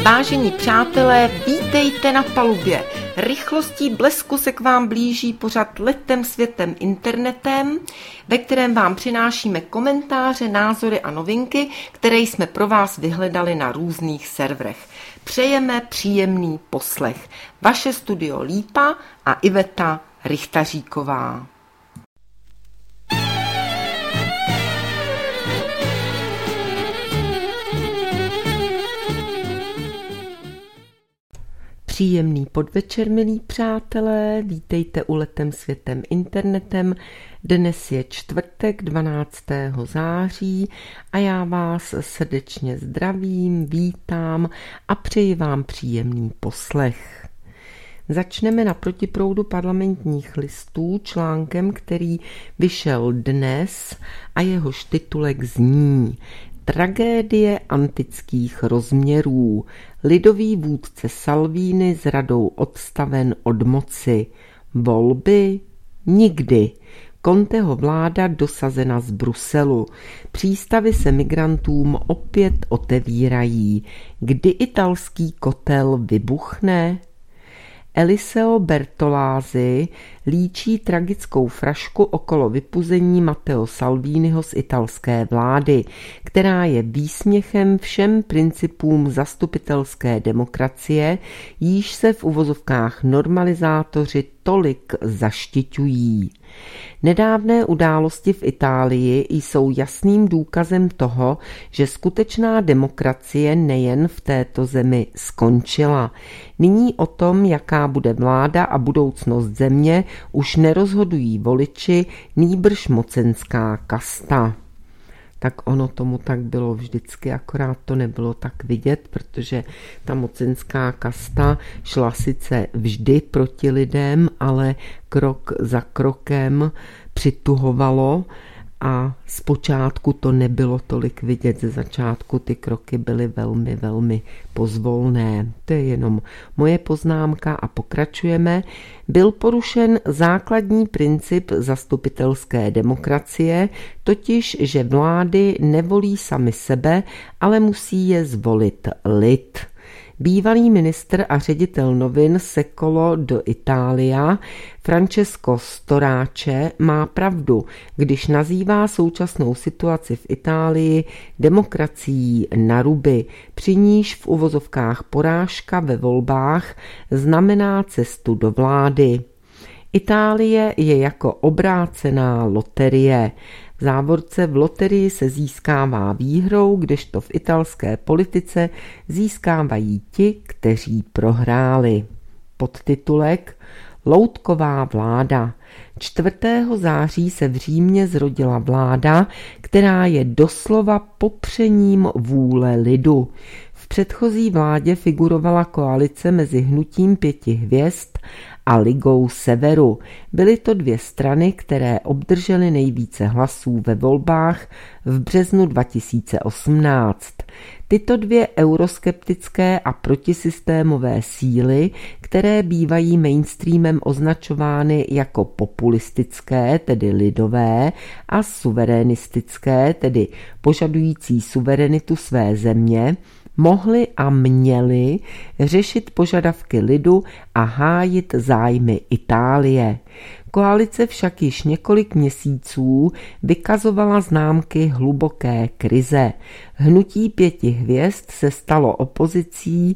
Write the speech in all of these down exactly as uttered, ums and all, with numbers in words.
Vážení přátelé, vítejte na palubě. Rychlostí blesku se k vám blíží pořad Letem světem internetem, ve kterém vám přinášíme komentáře, názory a novinky, které jsme pro vás vyhledali na různých serverech. Přejeme příjemný poslech. Vaše studio Lípa a Iveta Richtaříková. Příjemný podvečer, milí přátelé, vítejte u Letem světem internetem. Dnes je čtvrtek dvanáctého září a já vás srdečně zdravím, vítám a přeji vám příjemný poslech. Začneme na protiproudu parlamentních listů článkem, který vyšel dnes a jehož titulek zní Tragédie antických rozměrů. Lidový vůdce Salvini s radou odstaven od moci. Volby? Nikdy. Conteho vláda dosazena z Bruselu. Přístavy se migrantům opět otevírají. Kdy italský kotel vybuchne? Eliseo Bertolazzi líčí tragickou frašku okolo vypuzení Matteo Salviniho z italské vlády, která je výsměchem všem principům zastupitelské demokracie, jíž se v uvozovkách normalizátoři tolik zaštiťují. Nedávné události v Itálii jsou jasným důkazem toho, že skutečná demokracie nejen v této zemi skončila. Nyní o tom, jaká bude vláda a budoucnost země, už nerozhodují voliči, nýbrž mocenská kasta. Tak ono tomu tak bylo vždycky, akorát to nebylo tak vidět, protože ta mocenská kasta šla sice vždy proti lidem, ale krok za krokem přituhovalo a zpočátku to nebylo tolik vidět, ze začátku ty kroky byly velmi, velmi pozvolné. To je jenom moje poznámka a pokračujeme. Byl porušen základní princip zastupitelské demokracie, totiž, že vlády nevolí sami sebe, ale musí je zvolit lid. Bývalý ministr a ředitel novin Secolo do Italia Francesco Storace má pravdu, když nazývá současnou situaci v Itálii demokracií na ruby, při níž v uvozovkách porážka ve volbách znamená cestu do vlády. Itálie je jako obrácená loterie. V závorce v loterii se získává výhrou, kdežto v italské politice získávají ti, kteří prohráli. Podtitulek Loutková vláda. čtvrtého září se v Římě zrodila vláda, která je doslova popřením vůle lidu. V předchozí vládě figurovala koalice mezi Hnutím pěti hvězd a Ligou severu. Byly to dvě strany, které obdržely nejvíce hlasů ve volbách v březnu dva tisíce osmnáct. Tyto dvě euroskeptické a protisystémové síly, které bývají mainstreamem označovány jako populistické, tedy lidové, a suverenistické, tedy požadující suverenitu své země, mohli a měli řešit požadavky lidu a hájit zájmy Itálie. Koalice však již několik měsíců vykazovala známky hluboké krize. Hnutí pěti hvězd se stalo opozicí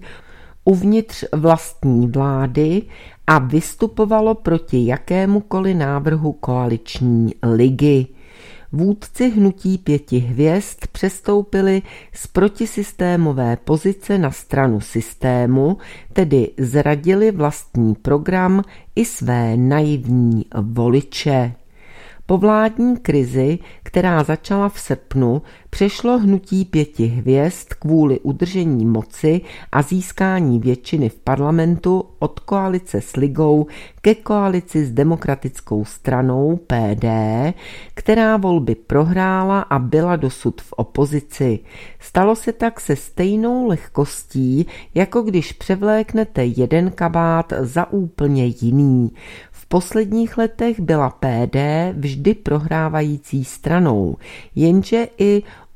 uvnitř vlastní vlády a vystupovalo proti jakémukoliv návrhu koaliční ligy. Vůdci Hnutí pěti hvězd přestoupili z protisystémové pozice na stranu systému, tedy zradili vlastní program i své naivní voliče. Po vládní krizi, která začala v srpnu, přešlo Hnutí pěti hvězd kvůli udržení moci a získání většiny v parlamentu od koalice s Ligou ke koalici s Demokratickou stranou P D, která volby prohrála a byla dosud v opozici. Stalo se tak se stejnou lehkostí, jako když převléknete jeden kabát za úplně jiný. V posledních letech byla P D vždy prohrávající stranou, jenže i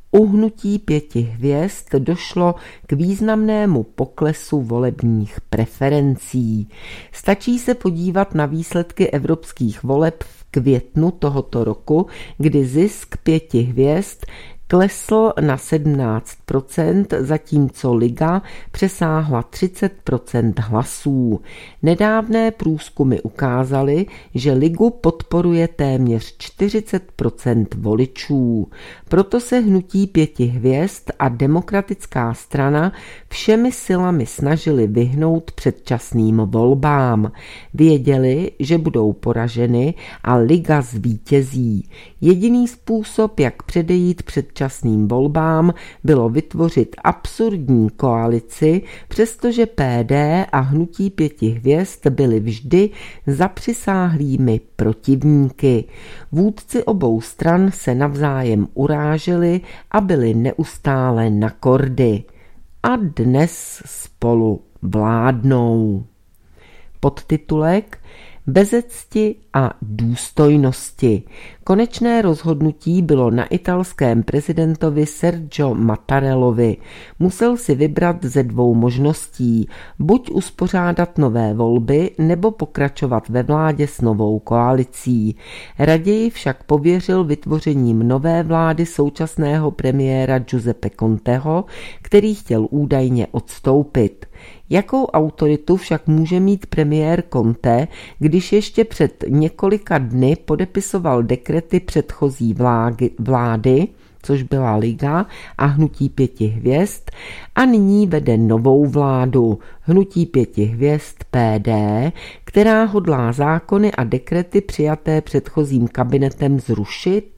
U hnutí pěti hvězd došlo k významnému poklesu volebních preferencí. Stačí se podívat na výsledky evropských voleb v květnu tohoto roku, kdy zisk pěti hvězd klesl na sedmnáct procent, zatímco Liga přesáhla třicet procent hlasů. Nedávné průzkumy ukázaly, že Ligu podporuje téměř čtyřicet procent voličů. Proto se hnutí pěti hvězd a Demokratická strana všemi silami snažili vyhnout předčasným volbám. Věděli, že budou poraženy a Liga zvítězí. Jediný způsob, jak předejít předčasným volbám, bylo vytvořit absurdní koalici, přestože P D a hnutí pěti hvězd byli vždy zapřisáhlými protivníky. Vůdci obou stran se navzájem uráželi a byli neustále na kordy. A dnes spolu vládnou. Podtitulek Bezecti a důstojnosti. Konečné rozhodnutí bylo na italském prezidentovi Sergio Mattarellovi. Musel si vybrat ze dvou možností, buď uspořádat nové volby, nebo pokračovat ve vládě s novou koalicí. Raději však pověřil vytvořením nové vlády současného premiéra Giuseppe Conteho, který chtěl údajně odstoupit. Jakou autoritu však může mít premiér Conte, když ještě před několika dny podepisoval dekrety předchozí vlády, vlády, což byla Liga a hnutí pěti hvězd, a nyní vede novou vládu, hnutí pěti hvězd P D, která hodlá zákony a dekrety přijaté předchozím kabinetem zrušit?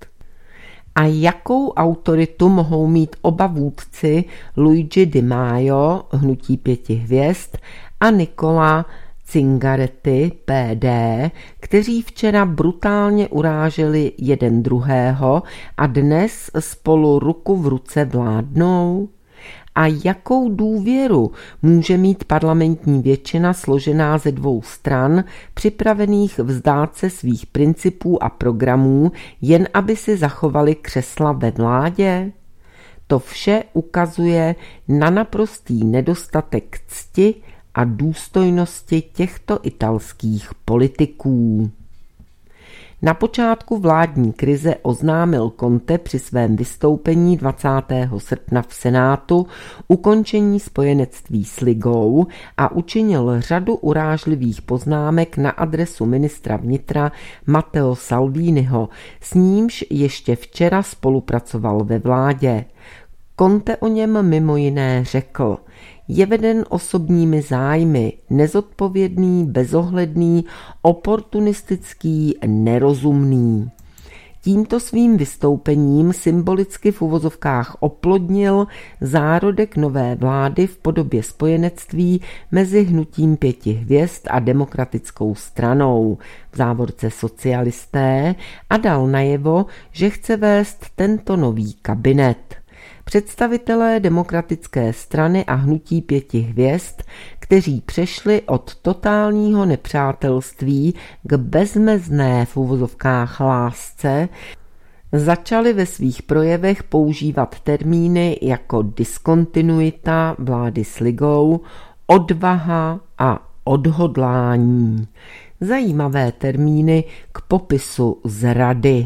A jakou autoritu mohou mít oba vůdci Luigi Di Maio, hnutí pěti hvězd, a Nicola Zingaretti, P D, kteří včera brutálně uráželi jeden druhého a dnes spolu ruku v ruce vládnou? A jakou důvěru může mít parlamentní většina složená ze dvou stran, připravených vzdát se svých principů a programů, jen aby si zachovali křesla ve vládě? To vše ukazuje na naprostý nedostatek cti a důstojnosti těchto italských politiků. Na počátku vládní krize oznámil Conte při svém vystoupení dvacátého srpna v Senátu ukončení spojenectví s Ligou a učinil řadu urážlivých poznámek na adresu ministra vnitra Matteo Salviniho, s nímž ještě včera spolupracoval ve vládě. Conte o něm mimo jiné řekl: je veden osobními zájmy, nezodpovědný, bezohledný, oportunistický, nerozumný. Tímto svým vystoupením symbolicky v uvozovkách oplodnil zárodek nové vlády v podobě spojenectví mezi hnutím pěti hvězd a Demokratickou stranou, v závorce socialisté, a dal najevo, že chce vést tento nový kabinet. Představitelé Demokratické strany a hnutí pěti hvězd, kteří přešli od totálního nepřátelství k bezmezné v uvozovkách lásce, začali ve svých projevech používat termíny jako diskontinuita vlády s Ligou, odvaha a odhodlání. Zajímavé termíny k popisu zrady.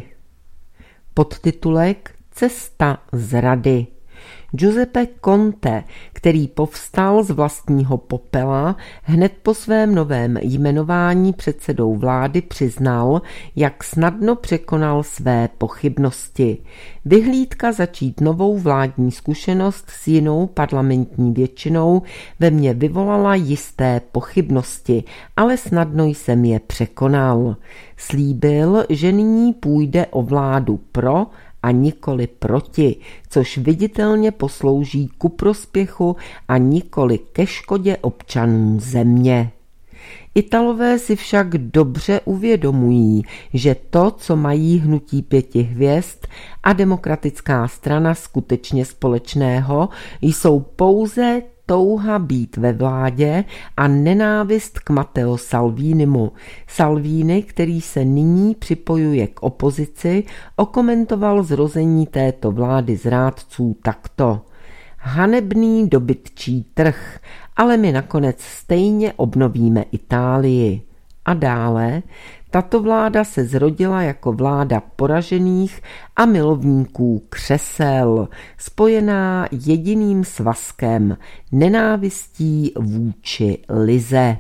Podtitulek Cesta zrady. Giuseppe Conte, který povstal z vlastního popela, hned po svém novém jmenování předsedou vlády přiznal, jak snadno překonal své pochybnosti. Vyhlídka začít novou vládní zkušenost s jinou parlamentní většinou ve mně vyvolala jisté pochybnosti, ale snadno jsem je překonal. Slíbil, že nyní půjde o vládu pro a nikoli proti, což viditelně poslouží ku prospěchu a nikoli ke škodě občanů země. Italové si však dobře uvědomují, že to, co mají hnutí pěti hvězd a Demokratická strana skutečně společného, jsou pouze touha být ve vládě a nenávist k Matteo Salvinimu. Salvini, který se nyní připojuje k opozici, okomentoval zrození této vlády zrádců takto. Hanebný dobytčí trh, ale my nakonec stejně obnovíme Itálii. A dále, tato vláda se zrodila jako vláda poražených a milovníků křesel, spojená jediným svazkem, nenávistí vůči lize.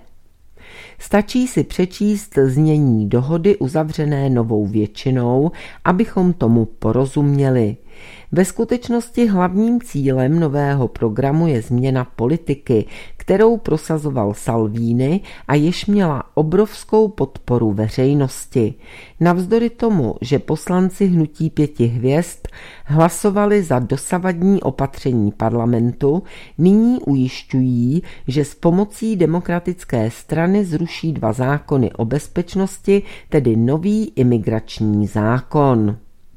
Stačí si přečíst znění dohody uzavřené novou většinou, abychom tomu porozuměli. Ve skutečnosti hlavním cílem nového programu je změna politiky, kterou prosazoval Salvini a jež měla obrovskou podporu veřejnosti. Navzdory tomu, že poslanci hnutí pěti hvězd hlasovali za dosavadní opatření parlamentu, nyní ujišťují, že s pomocí demokratické strany zruší dva zákony o bezpečnosti, tedy nový imigrační zákon.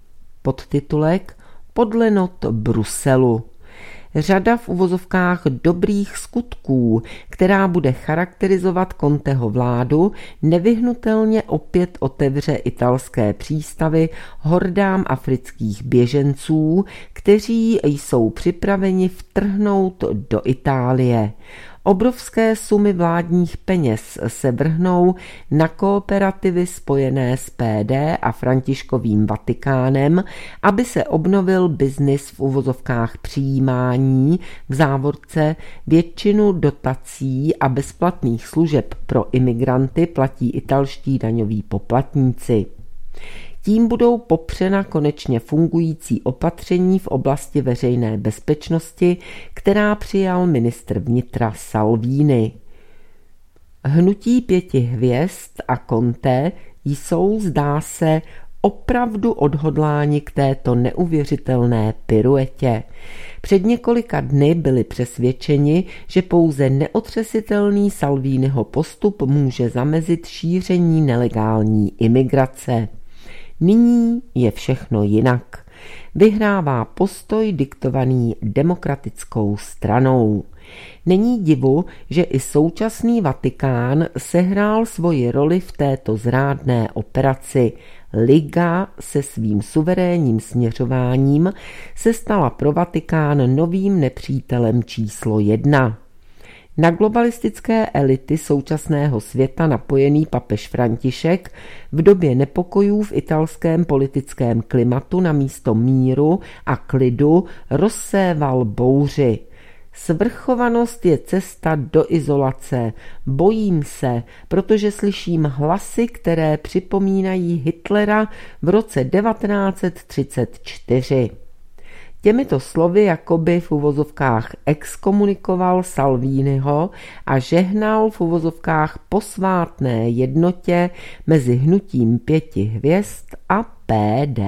Podtitulek Podle not Bruselu. Řada v uvozovkách dobrých skutků, která bude charakterizovat Conteho vládu, nevyhnutelně opět otevře italské přístavy hordám afrických běženců, kteří jsou připraveni vtrhnout do Itálie. Obrovské sumy vládních peněz se vrhnou na kooperativy spojené s P D a Františkovým Vatikánem, aby se obnovil biznis v uvozovkách přijímání, v závorce většinu dotací a bezplatných služeb pro imigranty platí italští daňoví poplatníci. Tím budou popřena konečně fungující opatření v oblasti veřejné bezpečnosti, která přijal ministr vnitra Salvini. Hnutí pěti hvězd a Conte jsou, zdá se, opravdu odhodláni k této neuvěřitelné piruetě. Před několika dny byli přesvědčeni, že pouze neotřesitelný Salviniho postup může zamezit šíření nelegální imigrace. Nyní je všechno jinak. Vyhrává postoj diktovaný demokratickou stranou. Není divu, že i současný Vatikán sehrál svoji roli v této zrádné operaci. Liga se svým suverénním směřováním se stala pro Vatikán novým nepřítelem číslo jedna. Na globalistické elity současného světa napojený papež František v době nepokojů v italském politickém klimatu namísto míru a klidu rozséval bouři. Svrchovanost je cesta do izolace. Bojím se, protože slyším hlasy, které připomínají Hitlera v roce devatenáct set třicet čtyři. Těmito slovy jakoby v uvozovkách exkomunikoval Salviniho a žehnal v uvozovkách posvátné jednotě mezi hnutím pěti hvězd a P D.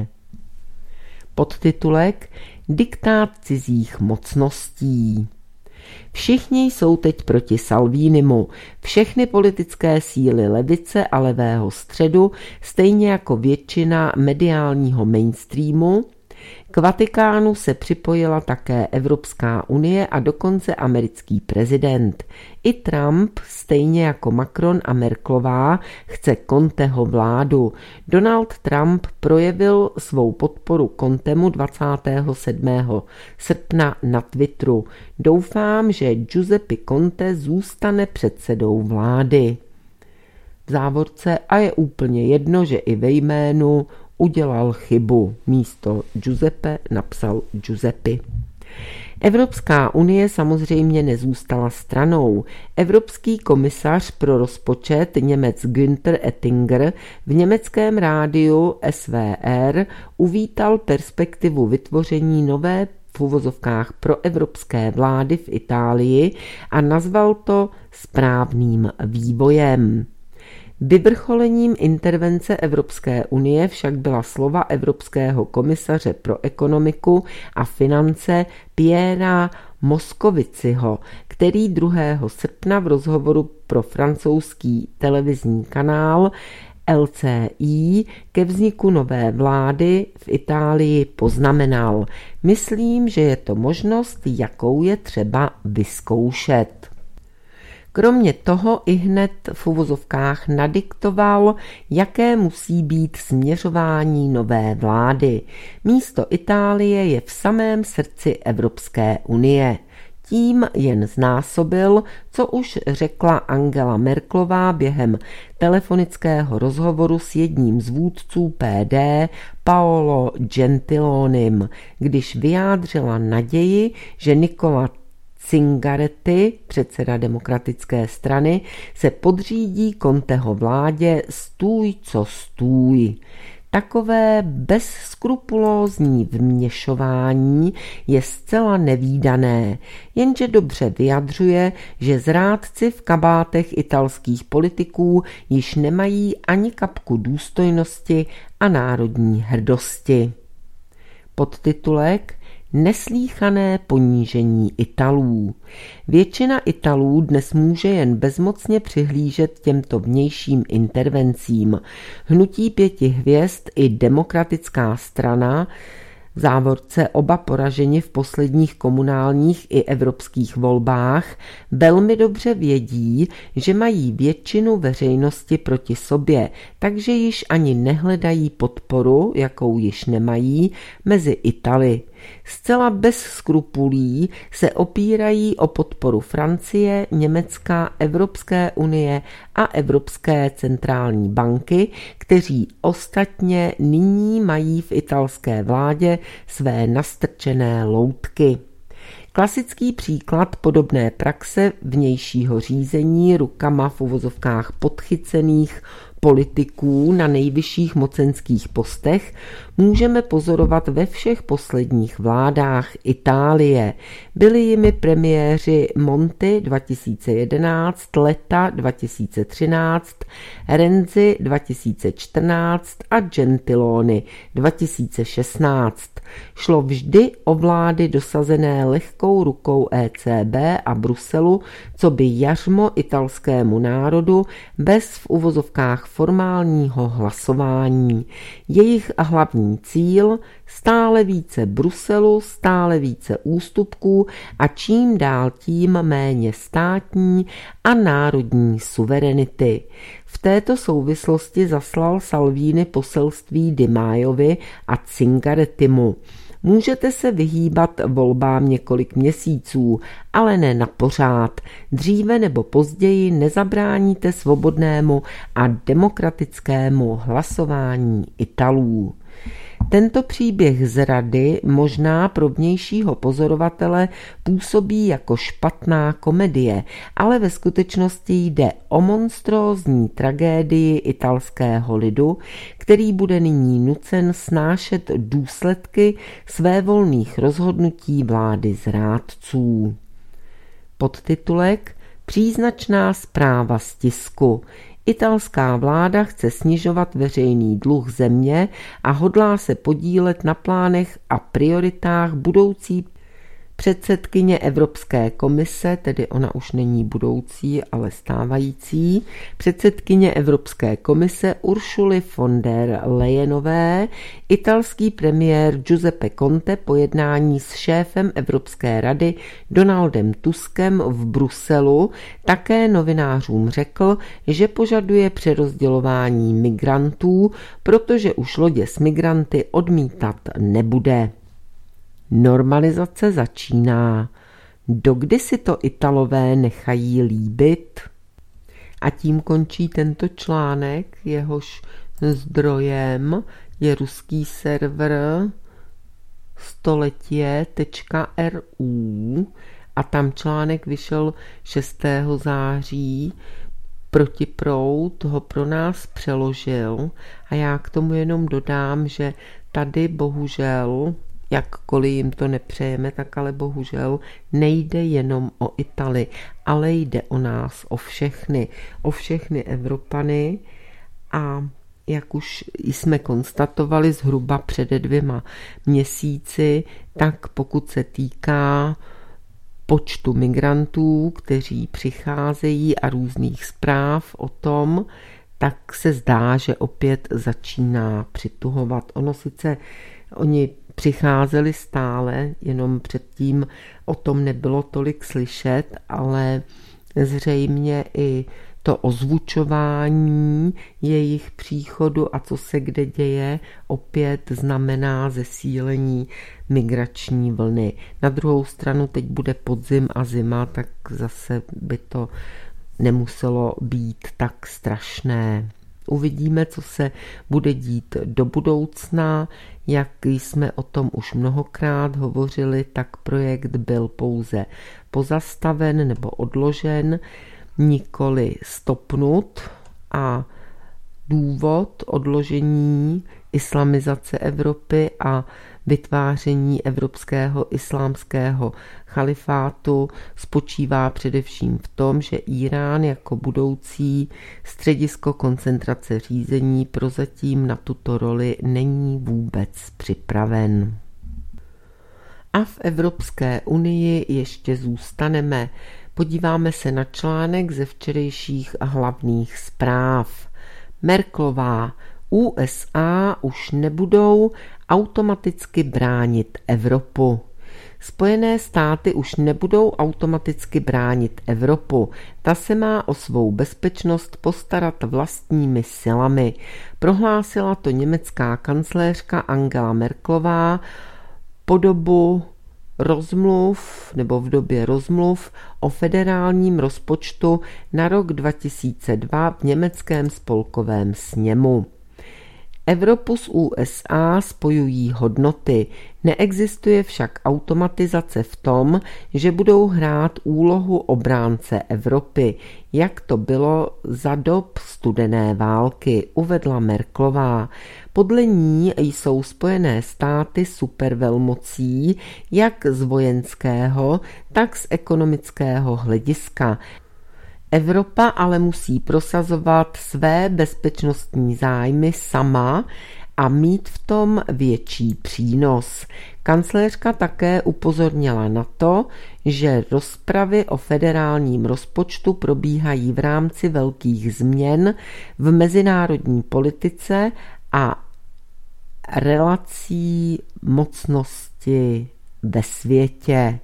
Podtitulek Diktát cizích mocností. Všichni jsou teď proti Salvinimu, všechny politické síly levice a levého středu, stejně jako většina mediálního mainstreamu. K Vatikánu se připojila také Evropská unie a dokonce americký prezident. I Trump, stejně jako Macron a Merkelová, chce Conteho vládu. Donald Trump projevil svou podporu Contemu dvacátého sedmého srpna na Twitteru. Doufám, že Giuseppe Conte zůstane předsedou vlády. V závorce a je úplně jedno, že i ve jménu udělal chybu. Místo Giuseppe napsal Giuseppe. Evropská unie samozřejmě nezůstala stranou. Evropský komisař pro rozpočet Němec Günther Oettinger v německém rádiu S V R uvítal perspektivu vytvoření nové v uvozovkách proevropské vlády v Itálii a nazval to správným vývojem. Vyvrcholením intervence Evropské unie však byla slova Evropského komisaře pro ekonomiku a finance Piera Moscoviciho, který druhého srpna v rozhovoru pro francouzský televizní kanál L C I ke vzniku nové vlády v Itálii poznamenal: myslím, že je to možnost, jakou je třeba vyzkoušet. Kromě toho i hned v uvozovkách nadiktoval, jaké musí být směřování nové vlády. Místo Itálie je v samém srdci Evropské unie. Tím jen znásobil, co už řekla Angela Merkelová během telefonického rozhovoru s jedním z vůdců P D, Paolo Gentilonim, když vyjádřila naději, že Nicola Zingaretti, předseda demokratické strany, se podřídí Conteho vládě stůj co stůj. Takové bezskrupulózní vměšování je zcela nevídané, jenže dobře vyjadřuje, že zrádci v kabátech italských politiků již nemají ani kapku důstojnosti a národní hrdosti. Podtitulek: Neslýchané ponížení Italů. Většina Italů dnes může jen bezmocně přihlížet těmto vnějším intervencím. Hnutí pěti hvězd i demokratická strana, v závorce oba poraženi v posledních komunálních i evropských volbách, velmi dobře vědí, že mají většinu veřejnosti proti sobě, takže již ani nehledají podporu, jakou již nemají, mezi Italy. Zcela bez skrupulí se opírají o podporu Francie, Německa, Evropské unie a Evropské centrální banky, kteří ostatně nyní mají v italské vládě své nastrčené loutky. Klasický příklad podobné praxe vnějšího řízení rukama v uvozovkách podchycených politiků na nejvyšších mocenských postech můžeme pozorovat ve všech posledních vládách Itálie. Byli jimi premiéři Monti dva tisíce jedenáct, Letta dva tisíce třináct, Renzi dva tisíce čtrnáct a Gentiloni dva tisíce šestnáct. Šlo vždy o vlády dosazené lehkou rukou E C B a Bruselu, co by jařmo italskému národu bez v uvozovkách formálního hlasování. Jejich hlavní cíl: stále více Bruselu, stále více ústupků a čím dál tím méně státní a národní suverenity. V této souvislosti zaslal Salvini poselství Di Maiovi a Zingarettimu: můžete se vyhýbat volbám několik měsíců, ale ne na pořád. Dříve nebo později nezabráníte svobodnému a demokratickému hlasování Italů. Tento příběh zrady možná pro vnějšího pozorovatele působí jako špatná komedie, ale ve skutečnosti jde o monstrózní tragédii italského lidu, který bude nyní nucen snášet důsledky svévolných rozhodnutí vlády zrádců. Podtitulek: Příznačná zpráva z tisku. Italská vláda chce snižovat veřejný dluh země a hodlá se podílet na plánech a prioritách budoucí předsedkyně Evropské komise, tedy ona už není budoucí, ale stávající, předsedkyně Evropské komise Ursuly von der Leyenové, italský premiér Giuseppe Conte po jednání s šéfem Evropské rady Donaldem Tuskem v Bruselu také novinářům řekl, že požaduje přerozdělování migrantů, protože už lodě s migranty odmítat nebude. Normalizace začíná. Dokdy si to Italové nechají líbit? A tím končí tento článek, jehož zdrojem je ruský server stoletě tečka er u a tam článek vyšel šestého září. Protiproud ho pro nás přeložil a já k tomu jenom dodám, že tady bohužel, jakkoliv jim to nepřejeme, tak ale bohužel nejde jenom o Itali, ale jde o nás, o všechny, o všechny Evropany a jak už jsme konstatovali zhruba před dvěma měsíci, tak pokud se týká počtu migrantů, kteří přicházejí a různých zpráv o tom, tak se zdá, že opět začíná přituhovat. Ono sice, oni přicházeli stále, jenom předtím o tom nebylo tolik slyšet, ale zřejmě i to ozvučování jejich příchodu a co se kde děje, opět znamená zesílení migrační vlny. Na druhou stranu teď bude podzim a zima, tak zase by to nemuselo být tak strašné. Uvidíme, co se bude dít do budoucna. Jak jsme o tom už mnohokrát hovořili, tak projekt byl pouze pozastaven nebo odložen, nikoli stopnut, a důvod odložení islamizace Evropy a vytváření evropského islámského chalifátu spočívá především v tom, že Írán jako budoucí středisko koncentrace řízení prozatím na tuto roli není vůbec připraven. A v Evropské unii ještě zůstaneme. Podíváme se na článek ze včerejších hlavních zpráv. Merkelová: U S A už nebudou automaticky bránit Evropu. Spojené státy už nebudou automaticky bránit Evropu. Ta se má o svou bezpečnost postarat vlastními silami. Prohlásila to německá kancléřka Angela Merkelová po dobu rozmluv nebo v době rozmluv o federálním rozpočtu na rok dva tisíce dva v německém spolkovém sněmu. Evropu s U S A spojují hodnoty. Neexistuje však automatizace v tom, že budou hrát úlohu obránce Evropy, jak to bylo za dob studené války, uvedla Merkelová. Podle ní jsou Spojené státy supervelmocí jak z vojenského, tak z ekonomického hlediska. Evropa ale musí prosazovat své bezpečnostní zájmy sama a mít v tom větší přínos. Kancléřka také upozornila na to, že rozpravy o federálním rozpočtu probíhají v rámci velkých změn v mezinárodní politice a relací mocnosti ve světě.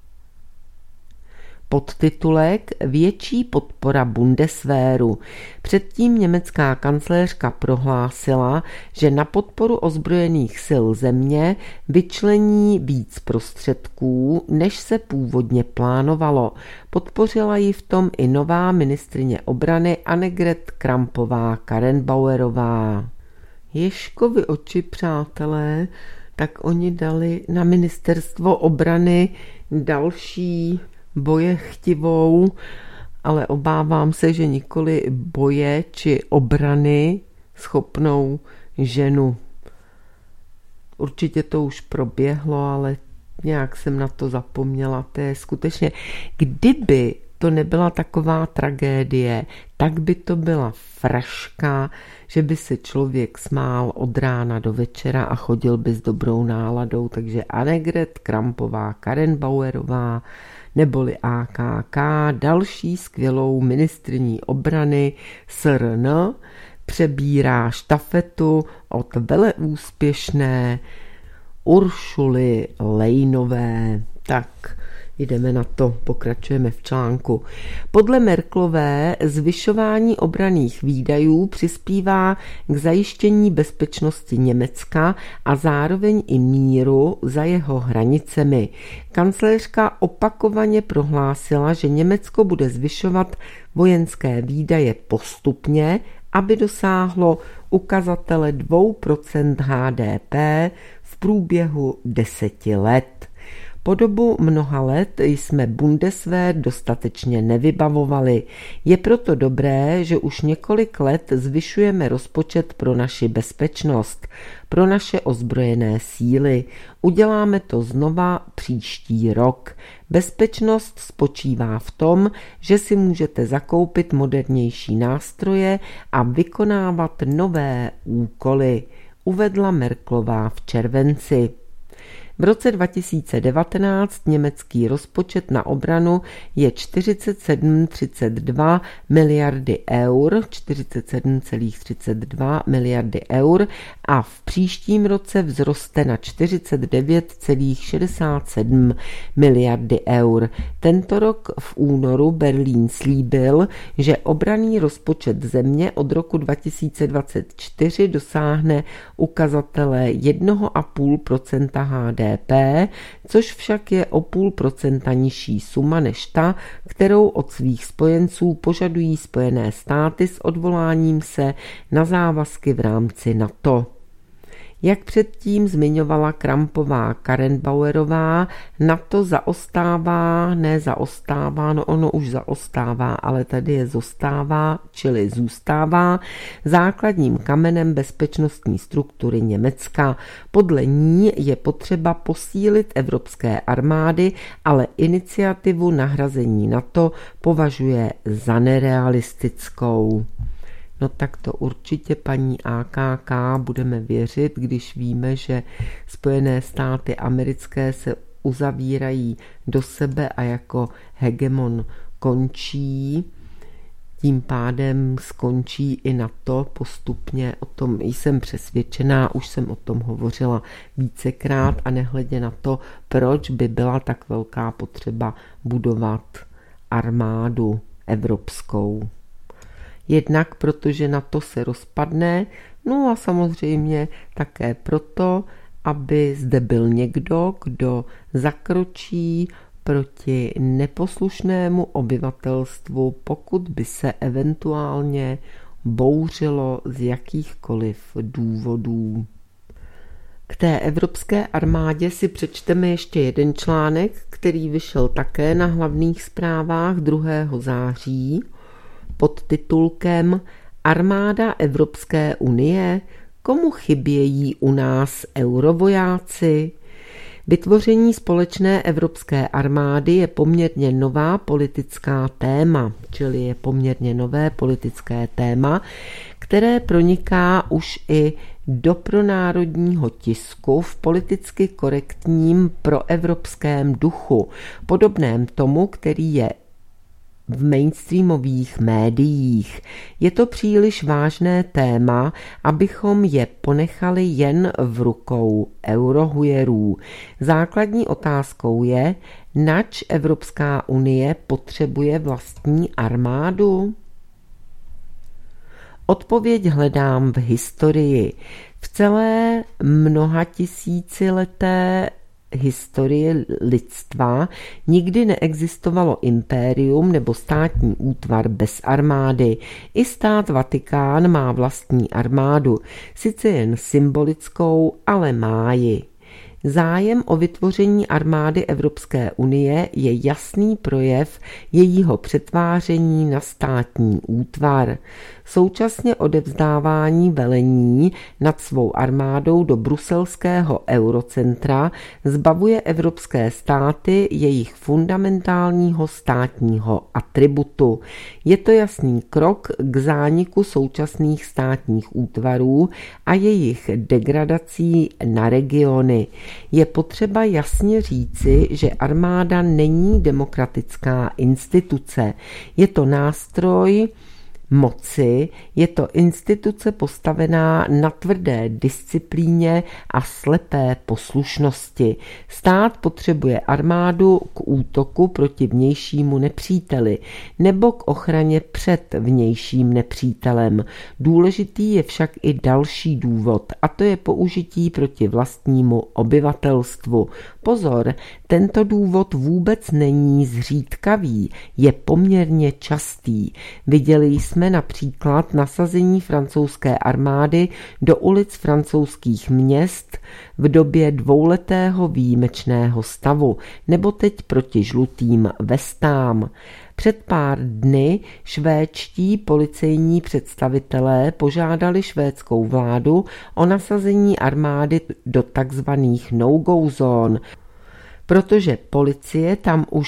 Podtitulek Větší podpora Bundeswehru. Předtím německá kancléřka prohlásila, že na podporu ozbrojených sil země vyčlení víc prostředků, než se původně plánovalo. Podpořila ji v tom i nová ministryně obrany Annegret Krampová-Karrenbauerová. Ježkovi oči, přátelé, tak oni dali na ministerstvo obrany další bojechtivou, ale obávám se, že nikoli boje či obrany schopnou ženu. Určitě to už proběhlo, ale nějak jsem na to zapomněla. To je skutečně, kdyby to nebyla taková tragédie, tak by to byla fraška, že by se člověk smál od rána do večera a chodil by s dobrou náladou. Takže Annegret Krampová-Karrenbauerová neboli A K K, další skvělou ministryní obrany S R N, přebírá štafetu od veleúspěšné Uršuly Lejnové. Tak jdeme na to, pokračujeme v článku. Podle Merkelové zvyšování obranných výdajů přispívá k zajištění bezpečnosti Německa a zároveň i míru za jeho hranicemi. Kancléřka opakovaně prohlásila, že Německo bude zvyšovat vojenské výdaje postupně, aby dosáhlo ukazatele dvě procenta H D P v průběhu deseti let. Po dobu mnoha let jsme Bundeswehr dostatečně nevybavovali. Je proto dobré, že už několik let zvyšujeme rozpočet pro naši bezpečnost, pro naše ozbrojené síly. Uděláme to znova příští rok. Bezpečnost spočívá v tom, že si můžete zakoupit modernější nástroje a vykonávat nové úkoly, uvedla Merkelová v červenci. V roce dva tisíce devatenáct německý rozpočet na obranu je čtyřicet sedm celá třicet dva miliardy eur, čtyřicet sedm celá třicet dva miliardy eur a v příštím roce vzroste na čtyřicet devět celá šedesát sedm miliardy eur. Tento rok v únoru Berlín slíbil, že obranný rozpočet země od roku dva tisíce dvacet čtyři dosáhne ukazatele jedna celá pět procenta H D P, což však je o půl procenta nižší suma než ta, kterou od svých spojenců požadují Spojené státy s odvoláním se na závazky v rámci NATO. Jak předtím zmiňovala Krampová Karenbauerová, NATO zaostává, ne zaostává, no ono už zaostává, ale tady je zostává, čili zůstává základním kamenem bezpečnostní struktury Německa. Podle ní je potřeba posílit evropské armády, ale iniciativu nahrazení NATO považuje za nerealistickou. No tak to určitě paní A K K budeme věřit, když víme, že Spojené státy americké se uzavírají do sebe a jako hegemon končí. Tím pádem skončí i NATO postupně, o tom jsem přesvědčená, už jsem o tom hovořila vícekrát a nehledě na to, proč by byla tak velká potřeba budovat armádu evropskou. Jednak protože NATO se rozpadne, no a samozřejmě také proto, aby zde byl někdo, kdo zakročí proti neposlušnému obyvatelstvu, pokud by se eventuálně bouřilo z jakýchkoliv důvodů. K té evropské armádě si přečteme ještě jeden článek, který vyšel také na Hlavních zprávách druhého září pod titulkem Armáda Evropské unie, komu chybějí u nás eurovojáci? Vytvoření společné evropské armády je poměrně nová politická téma, čili je poměrně nové politické téma, které proniká už i do pronárodního tisku v politicky korektním proevropském duchu, podobném tomu, který je v mainstreamových médiích. Je to příliš vážné téma, abychom je ponechali jen v rukou eurohujerů. Základní otázkou je, nač Evropská unie potřebuje vlastní armádu? Odpověď hledám v historii. V celé mnohatisícileté historie lidstva nikdy neexistovalo impérium nebo státní útvar bez armády. I stát Vatikán má vlastní armádu, sice jen symbolickou, ale má ji. Zájem o vytvoření armády Evropské unie je jasný projev jejího přetváření na státní útvar. Současně odevzdávání velení nad svou armádou do bruselského eurocentra zbavuje evropské státy jejich fundamentálního státního atributu. Je to jasný krok k zániku současných státních útvarů a jejich degradací na regiony. Je potřeba jasně říci, že armáda není demokratická instituce. Je to nástroj moci, je to instituce postavená na tvrdé disciplíně a slepé poslušnosti. Stát potřebuje armádu k útoku proti vnějšímu nepříteli nebo k ochraně před vnějším nepřítelem. Důležitý je však i další důvod, a to je použití proti vlastnímu obyvatelstvu. Pozor, tento důvod vůbec není zřídkavý, je poměrně častý. Viděli jsme například nasazení francouzské armády do ulic francouzských měst v době dvouletého výjimečného stavu, nebo teď proti žlutým vestám. Před pár dny švédští policejní představitelé požádali švédskou vládu o nasazení armády do takzvaných no-go zón, protože policie tam už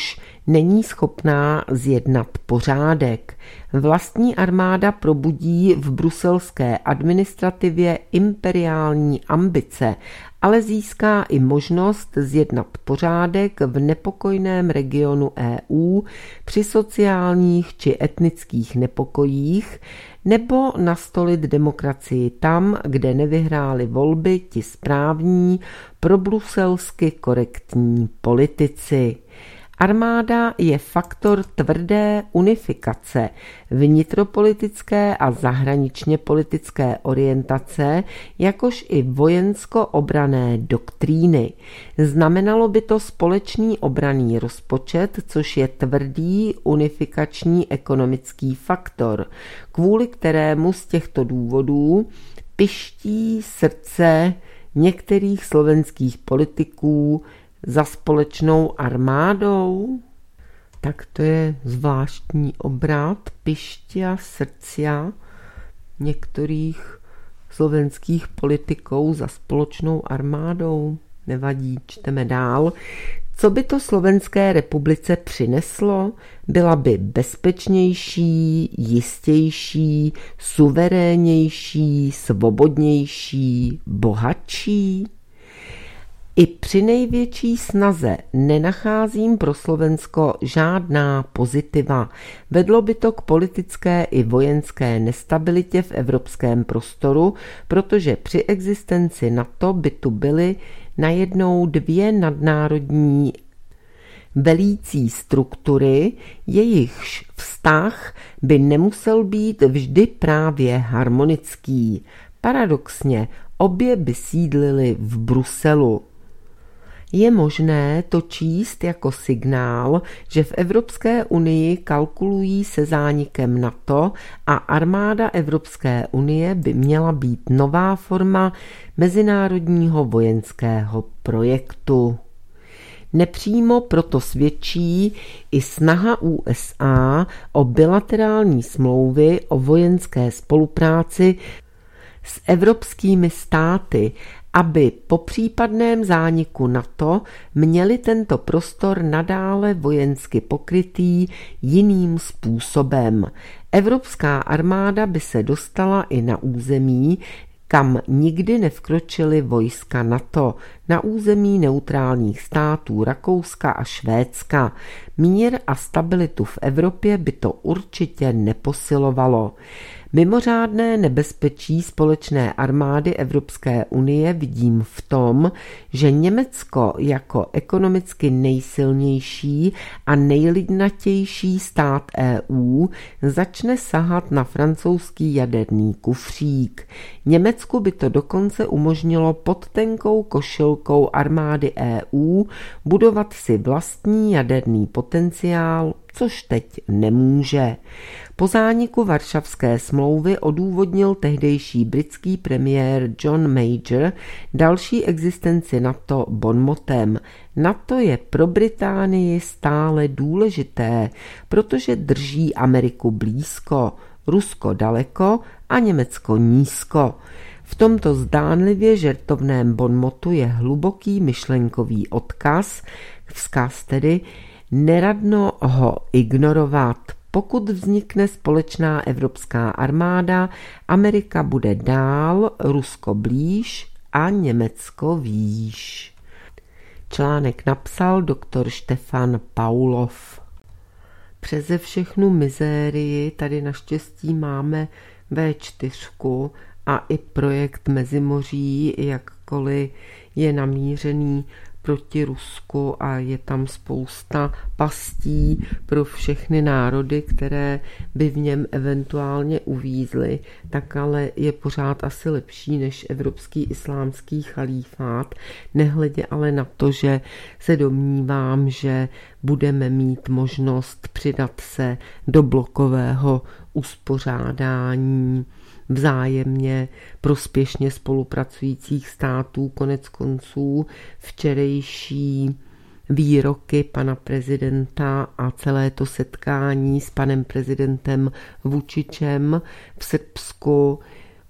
není schopná zjednat pořádek. Vlastní armáda probudí v bruselské administrativě imperiální ambice, ale získá i možnost zjednat pořádek v nepokojném regionu E U při sociálních či etnických nepokojích nebo nastolit demokracii tam, kde nevyhráli volby ti správní, probruselsky korektní politici. Armáda je faktor tvrdé unifikace, vnitropolitické a zahraničně politické orientace, jakož i vojensko-obranné doktríny. Znamenalo by to společný obranný rozpočet, což je tvrdý unifikační ekonomický faktor, kvůli kterému z těchto důvodů pyští srdce některých slovenských politiků za společnou armádou? Tak to je zvláštní obrat pištia srdcia některých slovenských politiků za společnou armádou. Nevadí, čteme dál. Co by to Slovenské republice přineslo? Byla by bezpečnější, jistější, suverénnější, svobodnější, bohatší? I při největší snaze nenacházím pro Slovensko žádná pozitiva. Vedlo by to k politické i vojenské nestabilitě v evropském prostoru, protože při existenci NATO by tu byly najednou dvě nadnárodní velící struktury, jejichž vztah by nemusel být vždy právě harmonický. Paradoxně, obě by sídlily v Bruselu. Je možné to číst jako signál, že v Evropské unii kalkulují se zánikem NATO a armáda Evropské unie by měla být nová forma mezinárodního vojenského projektu. Nepřímo proto svědčí i snaha U S A o bilaterální smlouvy o vojenské spolupráci s evropskými státy, aby po případném zániku NATO měli tento prostor nadále vojensky pokrytý jiným způsobem. Evropská armáda by se dostala i na území, kam nikdy nevkročily vojska NATO, na území neutrálních států Rakouska a Švédska. Mír a stabilitu v Evropě by to určitě neposilovalo. Mimořádné nebezpečí společné armády Evropské unie vidím v tom, že Německo jako ekonomicky nejsilnější a nejlidnatější stát E U začne sahat na francouzský jaderný kufřík. Německu by to dokonce umožnilo pod tenkou košilkou armády E U budovat si vlastní jaderný potenciál, což teď nemůže. Po zániku Varšavské smlouvy odůvodnil tehdejší britský premiér John Major další existenci NATO bonmotem. NATO je pro Británii stále důležité, protože drží Ameriku blízko, Rusko daleko a Německo nízko. V tomto zdánlivě žertovném bonmotu je hluboký myšlenkový odkaz, vzkaz tedy, neradno ho ignorovat. Pokud vznikne společná evropská armáda, Amerika bude dál, Rusko blíž a Německo výš. Článek napsal doktor Štefan Paulov. Přeze všechnu mizérii tady naštěstí máme vé čtyři a i projekt Mezimoří, jakkoliv je namířený proti Rusku a je tam spousta pastí pro všechny národy, které by v něm eventuálně uvízly, tak ale je pořád asi lepší než evropský islámský chalífát, nehledě ale na to, že se domnívám, že budeme mít možnost přidat se do blokového uspořádání vzájemně prospěšně spolupracujících států. Konec konců včerejší výroky pana prezidenta a celé to setkání s panem prezidentem Vučičem v Srbsku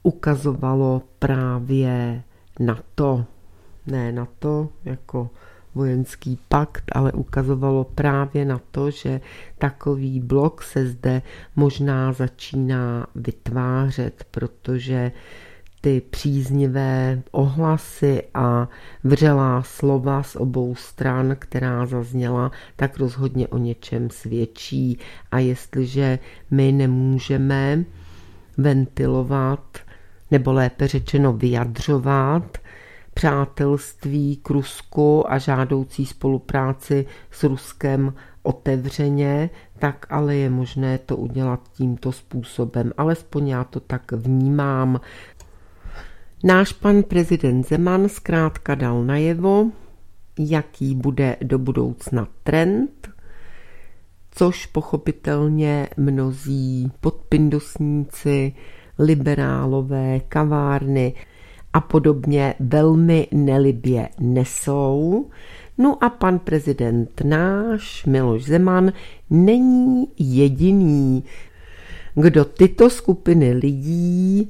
ukazovalo právě na to, ne na to jako vojenský pakt, ale ukazovalo právě na to, že takový blok se zde možná začíná vytvářet, protože ty příznivé ohlasy a vřelá slova z obou stran, která zazněla, tak rozhodně o něčem svědčí. A jestliže my nemůžeme ventilovat, nebo lépe řečeno vyjadřovat, přátelství k Rusku a žádoucí spolupráci s Ruskem otevřeně, tak ale je možné to udělat tímto způsobem. Alespoň já to tak vnímám. Náš pan prezident Zeman zkrátka dal najevo, jaký bude do budoucna trend, což pochopitelně mnozí podpindosníci, liberálové, kavárny a podobně velmi nelibě nesou. No a pan prezident náš, Miloš Zeman, není jediný, kdo tyto skupiny lidí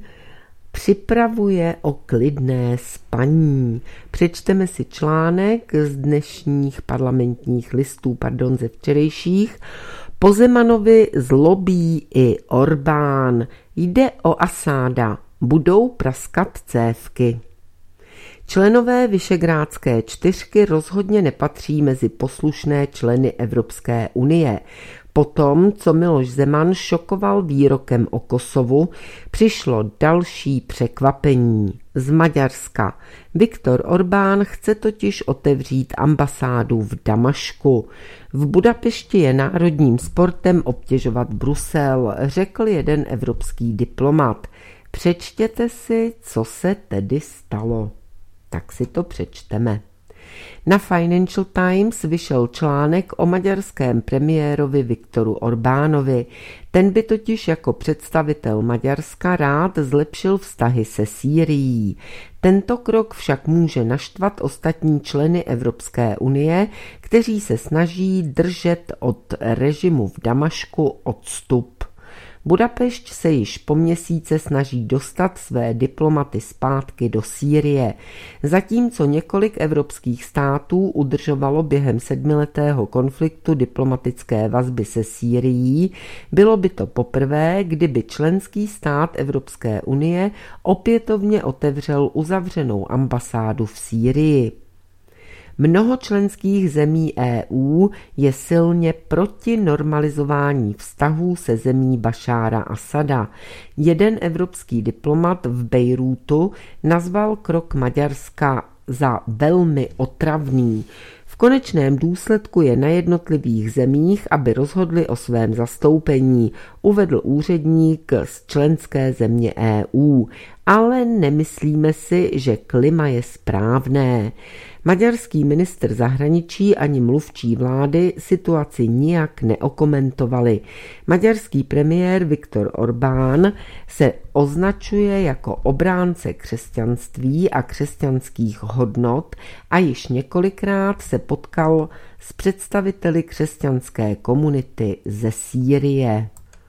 připravuje o klidné spaní. Přečteme si článek z dnešních parlamentních listů, pardon, ze včerejších. Po Zemanovi zlobí i Orbán. Jde o Asáda. Budou praskat cévky. Členové Visegrádské čtyřky rozhodně nepatří mezi poslušné členy Evropské unie. Potom, co Miloš Zeman šokoval výrokem o Kosovu, přišlo další překvapení z Maďarska. Viktor Orbán chce totiž otevřít ambasádu v Damašku. V Budapešti je národním sportem obtěžovat Brusel, řekl jeden evropský diplomat. Přečtěte si, co se tedy stalo. Tak si to přečteme. Na Financial Times vyšel článek o maďarském premiérovi Viktoru Orbánovi. Ten by totiž jako představitel Maďarska rád zlepšil vztahy se Sýrií. Tento krok však může naštvat ostatní členy Evropské unie, kteří se snaží držet od režimu v Damašku odstup. Budapešť se již po měsíce snaží dostat své diplomaty zpátky do Sýrie. Zatímco několik evropských států udržovalo během sedmiletého konfliktu diplomatické vazby se Sýrií, bylo by to poprvé, kdyby členský stát Evropské unie opětovně otevřel uzavřenou ambasádu v Sýrii. Mnoho členských zemí E U je silně proti normalizování vztahů se zemí Bašára Asada. Jeden evropský diplomat v Bejrútu nazval krok Maďarska za velmi otravný. V konečném důsledku je na jednotlivých zemích, aby rozhodli o svém zastoupení, uvedl úředník z členské země E U. Ale nemyslíme si, že klima je správné. Maďarský ministr zahraničí ani mluvčí vlády situaci nijak neokomentovali. Maďarský premiér Viktor Orbán se označuje jako obránce křesťanství a křesťanských hodnot a již několikrát se potkal s představiteli křesťanské komunity ze Sýrie.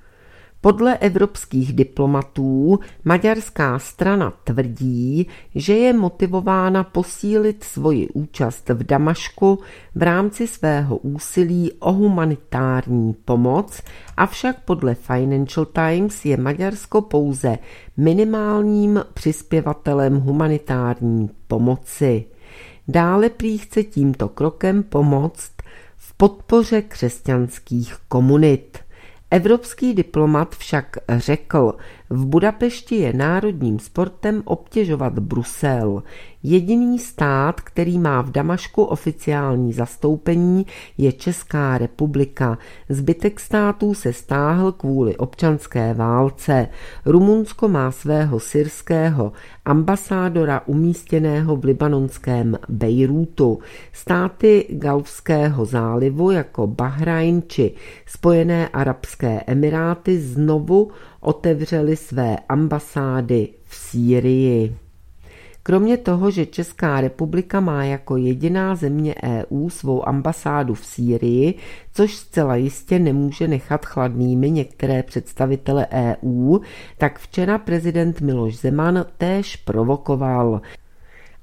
Podle evropských diplomatů maďarská strana tvrdí, že je motivována posílit svoji účast v Damašku v rámci svého úsilí o humanitární pomoc, avšak podle Financial Times je Maďarsko pouze minimálním přispěvatelem humanitární pomoci. Dále prý chce tímto krokem pomoct v podpoře křesťanských komunit. Evropský diplomat však řekl, v Budapešti je národním sportem obtěžovat Brusel. Jediný stát, který má v Damašku oficiální zastoupení, je Česká republika. Zbytek států se stáhl kvůli občanské válce. Rumunsko má svého syrského ambasádora umístěného v libanonském Bejrútu. Státy Gaufského zálivu jako Bahrajn či Spojené arabské emiráty znovu otevřely své ambasády v Sýrii. Kromě toho, že Česká republika má jako jediná země E U svou ambasádu v Sýrii, což zcela jistě nemůže nechat chladnými některé představitele E U, tak včera prezident Miloš Zeman též provokoval.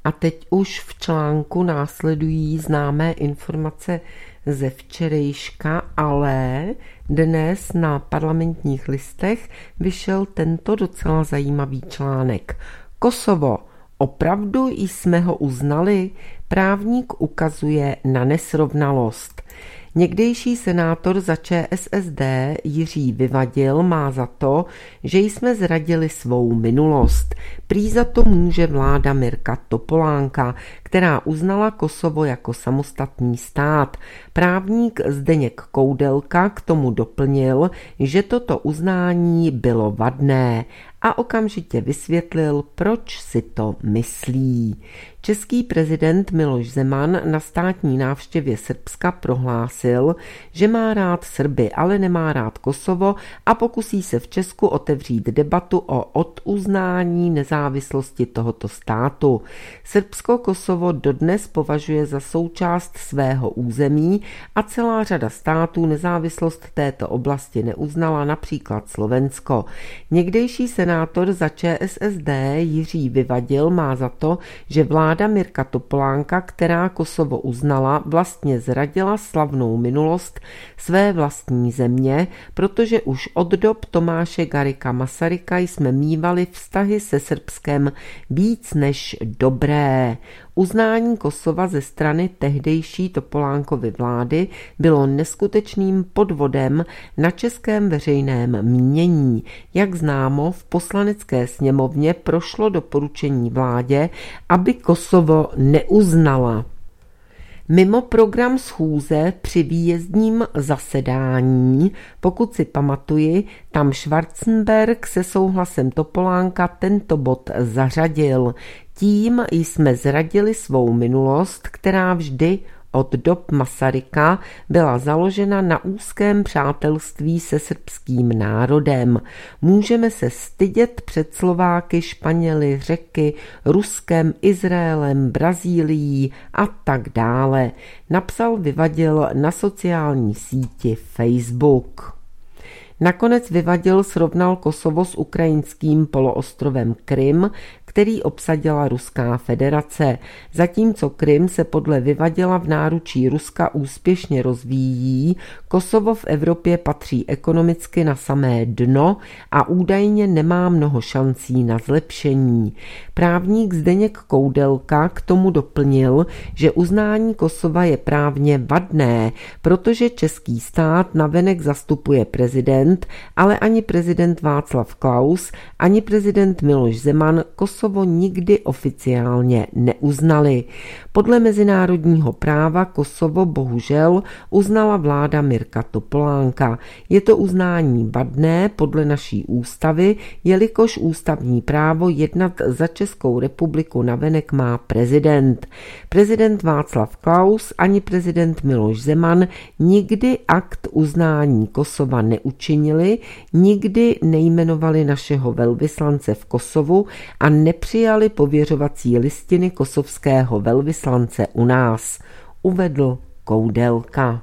A teď už v článku následují známé informace ze včerejška, ale dnes na Parlamentních listech vyšel tento docela zajímavý článek. Kosovo. Opravdu jsme ho uznali? Právník ukazuje na nesrovnalost. Někdejší senátor za ČSSD Jiří Vyvadil má za to, že jsme zradili svou minulost. Prý za to může vláda Mirka Topolánka, která uznala Kosovo jako samostatný stát. Právník Zdeněk Koudelka k tomu doplnil, že toto uznání bylo vadné a okamžitě vysvětlil, proč si to myslí. Český prezident Miloš Zeman na státní návštěvě Srbska prohlásil, že má rád Srby, ale nemá rád Kosovo a pokusí se v Česku otevřít debatu o oduznání nezávislosti tohoto státu. Srbsko-Kosovo dodnes považuje za součást svého území a celá řada států nezávislost této oblasti neuznala, například Slovensko. Někdejší senátor za ČSSD Jiří Vyvadil má za to, že vláda Vláda Mirka Topolánka, která Kosovo uznala, vlastně zradila slavnou minulost své vlastní země, protože už od dob Tomáše Garrigua Masaryka jsme mívali vztahy se Srbskem víc než dobré. Uznání Kosova ze strany tehdejší Topolánkovy vlády bylo neskutečným podvodem na českém veřejném mínění. Jak známo, v poslanecké sněmovně prošlo doporučení vládě, aby Kosovo neuznala. Mimo program schůze při výjezdním zasedání, pokud si pamatuji, tam Schwarzenberg se souhlasem Topolánka tento bod zařadil. Tím jsme zradili svou minulost, která vždy od dob Masaryka byla založena na úzkém přátelství se srbským národem. Můžeme se stydět před Slováky, Španěli, Řeky, Ruskem, Izraelem, Brazílií a tak dále, napsal Vyvadil na sociální síti Facebook. Nakonec Vyvadil srovnal Kosovo s ukrajinským poloostrovem Krym, který obsadila Ruská federace. Zatímco Krym se podle Vyvadila v náručí Ruska úspěšně rozvíjí, Kosovo v Evropě patří ekonomicky na samé dno a údajně nemá mnoho šancí na zlepšení. Právník Zdeněk Koudelka k tomu doplnil, že uznání Kosova je právně vadné, protože český stát navenek zastupuje prezident, ale ani prezident Václav Klaus, ani prezident Miloš Zeman Kosovo nikdy oficiálně neuznali. Podle mezinárodního práva Kosovo bohužel uznala vláda Mirka Topolánka. Je to uznání vadné podle naší ústavy, jelikož ústavní právo jednat za Českou republiku navenek má prezident. Prezident Václav Klaus ani prezident Miloš Zeman nikdy akt uznání Kosova neučinili, nikdy nejmenovali našeho velvyslance v Kosovu a nepřijali pověřovací listiny kosovského velvyslance u nás, uvedl Koudelka.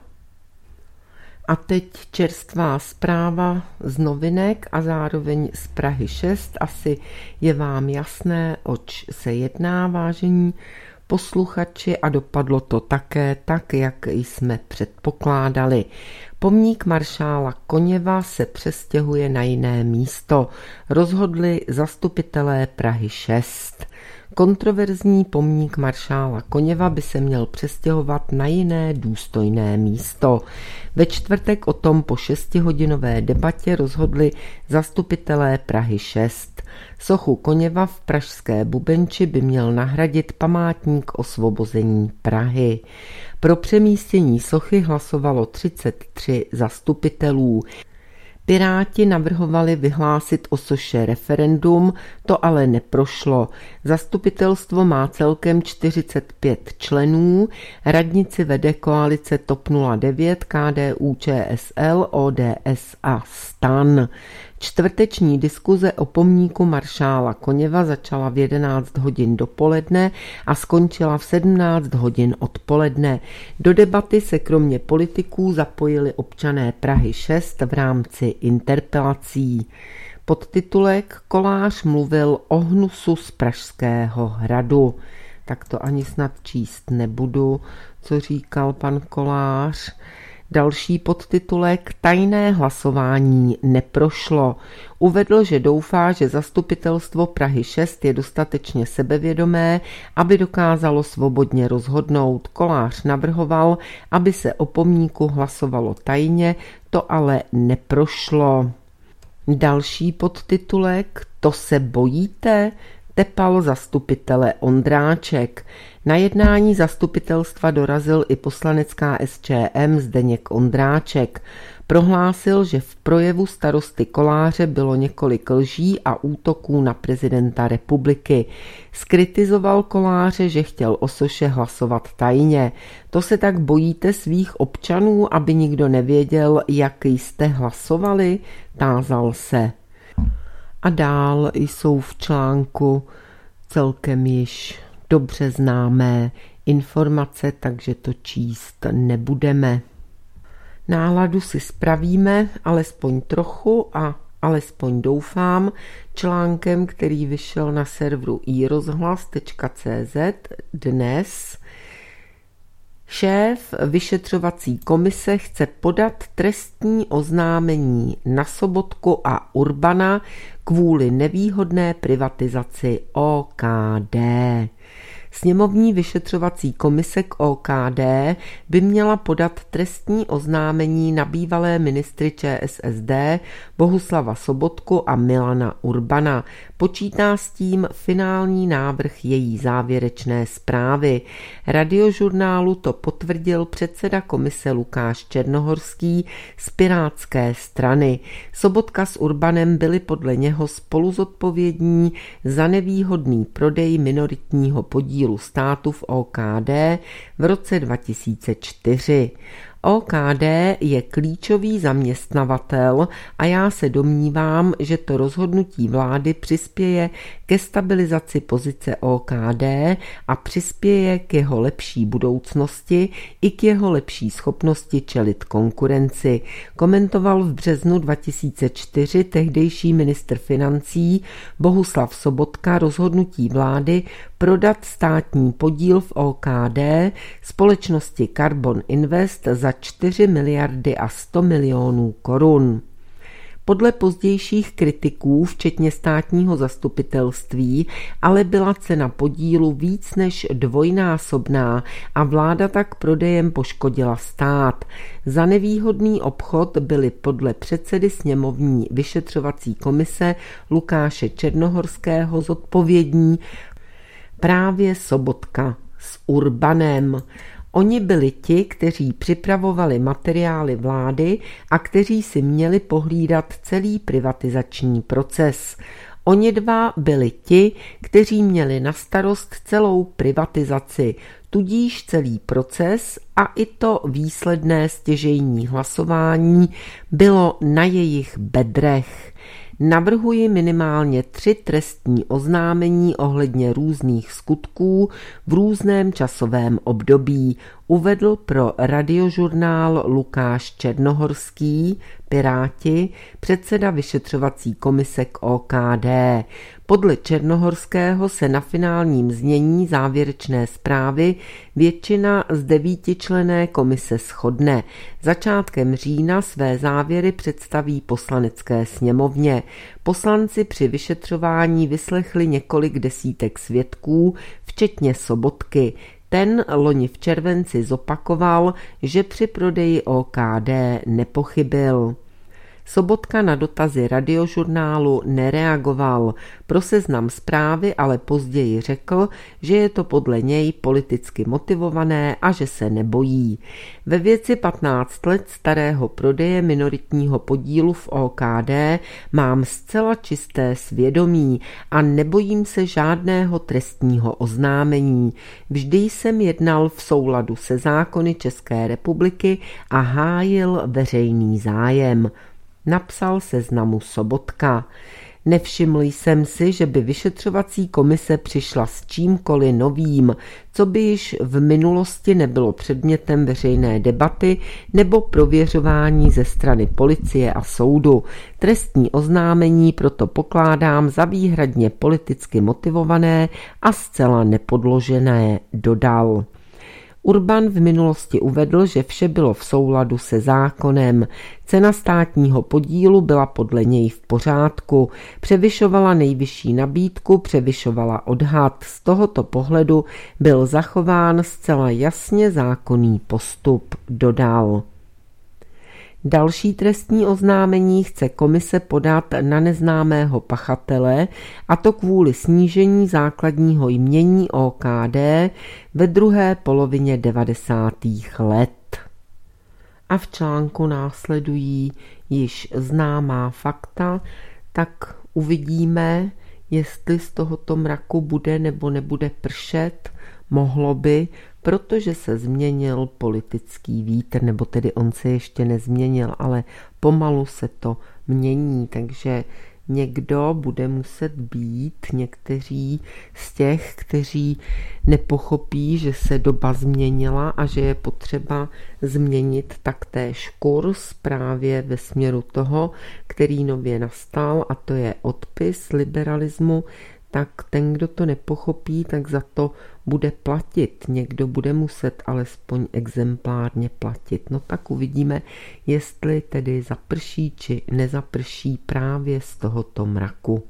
A teď čerstvá zpráva z novinek a zároveň z Prahy šest. Asi je vám jasné, oč se jedná, vážení posluchači, a dopadlo to také tak, jak jsme předpokládali. Pomník maršála Koněva se přestěhuje na jiné místo, rozhodli zastupitelé Prahy šest. Kontroverzní pomník maršála Koněva by se měl přestěhovat na jiné důstojné místo. Ve čtvrtek o tom po šestihodinové debatě rozhodli zastupitelé Prahy šest. Sochu Koněva v pražské Bubenči by měl nahradit památník osvobození Prahy. Pro přemístění sochy hlasovalo třicet tři zastupitelů. Piráti navrhovali vyhlásit o soše referendum, to ale neprošlo. Zastupitelstvo má celkem čtyřicet pět členů, radnici vede koalice T O P nula devět, K D U Č S L, O D S a STAN. Čtvrteční diskuze o pomníku maršála Koněva začala v jedenáct hodin dopoledne a skončila v sedmnáct hodin odpoledne. Do debaty se kromě politiků zapojili občané Prahy šest v rámci interpelací. Podtitulek Kolář mluvil o hnusu z Pražského hradu. tak to ani snad číst nebudu, co říkal pan Kolář. Další podtitulek: Tajné hlasování neprošlo. Uvedl, že doufá, že zastupitelstvo Prahy šest je dostatečně sebevědomé, aby dokázalo svobodně rozhodnout. Kolář navrhoval, aby se o pomníku hlasovalo tajně, to ale neprošlo. Další podtitulek: To se bojíte? Tepal zastupitele Ondráček. Na jednání zastupitelstva dorazil i poslanec K S Č M Zdeněk Ondráček. Prohlásil, že v projevu starosty Koláře bylo několik lží a útoků na prezidenta republiky. Skritizoval Koláře, že chtěl o soše hlasovat tajně. To se tak bojíte svých občanů, aby nikdo nevěděl, jak jste hlasovali? Tázal se. A dál jsou v článku celkem již dobře známé informace, takže to číst nebudeme. Náladu si spravíme alespoň trochu a alespoň doufám článkem, který vyšel na serveru i rozhlas tečka cé zet dnes. Šéf vyšetřovací komise chce podat trestní oznámení na Sobotku a Urbana kvůli nevýhodné privatizaci O K D. Sněmovní vyšetřovací komise k O K D by měla podat trestní oznámení na bývalé ministry Č S S D Bohuslava Sobotku a Milana Urbana. Počítá s tím finální návrh její závěrečné zprávy. Radiožurnálu to potvrdil předseda komise Lukáš Černohorský z Pirátské strany. Sobotka s Urbanem byli podle něho spoluzodpovědní za nevýhodný prodej minoritního podílu státu v O K D v roce dva tisíce čtyři. O K D je klíčový zaměstnavatel a já se domnívám, že to rozhodnutí vlády přispěje ke stabilizaci pozice O K D a přispěje k jeho lepší budoucnosti i k jeho lepší schopnosti čelit konkurenci. Komentoval v březnu dva tisíce čtyři tehdejší ministr financí Bohuslav Sobotka rozhodnutí vlády prodat státní podíl v O K D společnosti Carbon Invest za čtyři miliardy a sto milionů korun. Podle pozdějších kritiků, včetně státního zastupitelství, ale byla cena podílu víc než dvojnásobná a vláda tak prodejem poškodila stát. Za nevýhodný obchod byly podle předsedy sněmovní vyšetřovací komise Lukáše Černohorského zodpovědní právě Sobotka s Urbanem. Oni byli ti, kteří připravovali materiály vlády a kteří si měli pohlídat celý privatizační proces. Oni dva byli ti, kteří měli na starost celou privatizaci, tudíž celý proces a i to výsledné stěžejní hlasování bylo na jejich bedrech. Navrhuji minimálně tři trestní oznámení ohledně různých skutků v různém časovém období, uvedl pro radiožurnál Lukáš Černohorský, Piráti, předseda vyšetřovací komise k O K D. Podle Černohorského se na finálním znění závěrečné zprávy většina z devítičlenné komise shodne. Začátkem října své závěry představí poslanecké sněmovně. Poslanci při vyšetřování vyslechli několik desítek svědků, včetně Sobotky. Ten loni v červenci zopakoval, že při prodeji O K D nepochybil. Sobotka na dotazy radiožurnálu nereagoval. Pro Seznam Zprávy ale později řekl, že je to podle něj politicky motivované a že se nebojí. Ve věci patnáct let starého prodeje minoritního podílu v O K D mám zcela čisté svědomí a nebojím se žádného trestního oznámení. Vždy jsem jednal v souladu se zákony České republiky a hájil veřejný zájem. Napsal Seznamu Sobotka. Nevšiml jsem si, že by vyšetřovací komise přišla s čímkoliv novým, co by již v minulosti nebylo předmětem veřejné debaty nebo prověřování ze strany policie a soudu. Trestní oznámení proto pokládám za výhradně politicky motivované a zcela nepodložené, dodal. Urban v minulosti uvedl, že vše bylo v souladu se zákonem. Cena státního podílu byla podle něj v pořádku. Převyšovala nejvyšší nabídku, převyšovala odhad. Z tohoto pohledu byl zachován zcela jasně zákonný postup, dodal. Další trestní oznámení chce komise podat na neznámého pachatele, a to kvůli snížení základního jmění O K D ve druhé polovině devadesátých let. A v článku následují již známá fakta, tak uvidíme, jestli z tohoto mraku bude nebo nebude pršet. Mohlo by, protože se změnil politický vítr, nebo tedy on se ještě nezměnil, ale pomalu se to mění, takže někdo bude muset být, někteří z těch, kteří nepochopí, že se doba změnila a že je potřeba změnit taktéž kurz právě ve směru toho, který nově nastal, a to je odpis liberalismu, tak ten, kdo to nepochopí, tak za to bude platit. Někdo bude muset alespoň exemplárně platit. No tak uvidíme, jestli tedy zaprší či nezaprší právě z tohoto mraku.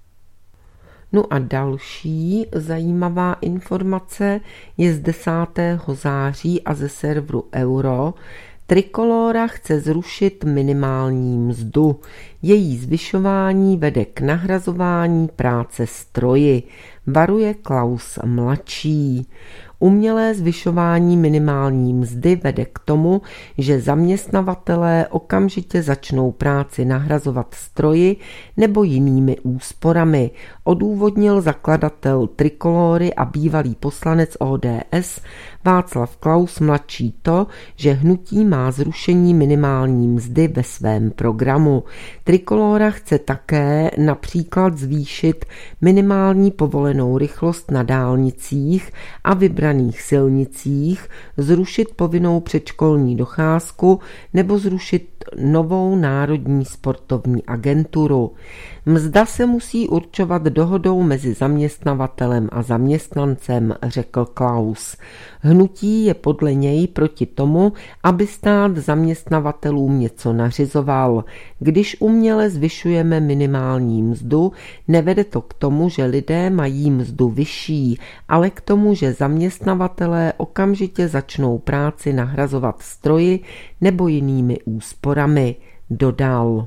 No a další zajímavá informace je z desátého září a ze serveru Euro. Trikolóra chce zrušit minimální mzdu. Její zvyšování vede k nahrazování práce stroji, varuje Klaus mladší. Umělé zvyšování minimální mzdy vede k tomu, že zaměstnavatelé okamžitě začnou práci nahrazovat stroji nebo jinými úsporami, odůvodnil zakladatel Trikolóry a bývalý poslanec O D S Václav Klaus mladší to, že hnutí má zrušení minimální mzdy ve svém programu. Trikolóra chce také například zvýšit minimální povolenou rychlost na dálnicích a vybraných silnicích, zrušit povinnou předškolní docházku nebo zrušit novou národní sportovní agenturu. Mzda se musí určovat dohodou mezi zaměstnavatelem a zaměstnancem, řekl Klaus. Hnutí je podle něj proti tomu, aby stát zaměstnavatelům něco nařizoval. Když uměle zvyšujeme minimální mzdu, nevede to k tomu, že lidé mají mzdu vyšší, ale k tomu, že zaměstnavatelé okamžitě začnou práci nahrazovat stroji nebo jinými úsporami, dodal.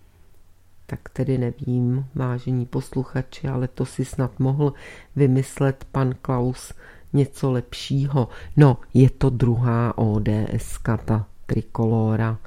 Tak tedy nevím, vážení posluchači, ale to si snad mohl vymyslet pan Klaus něco lepšího. No, je to druhá O D S ka, ta Trikolóra,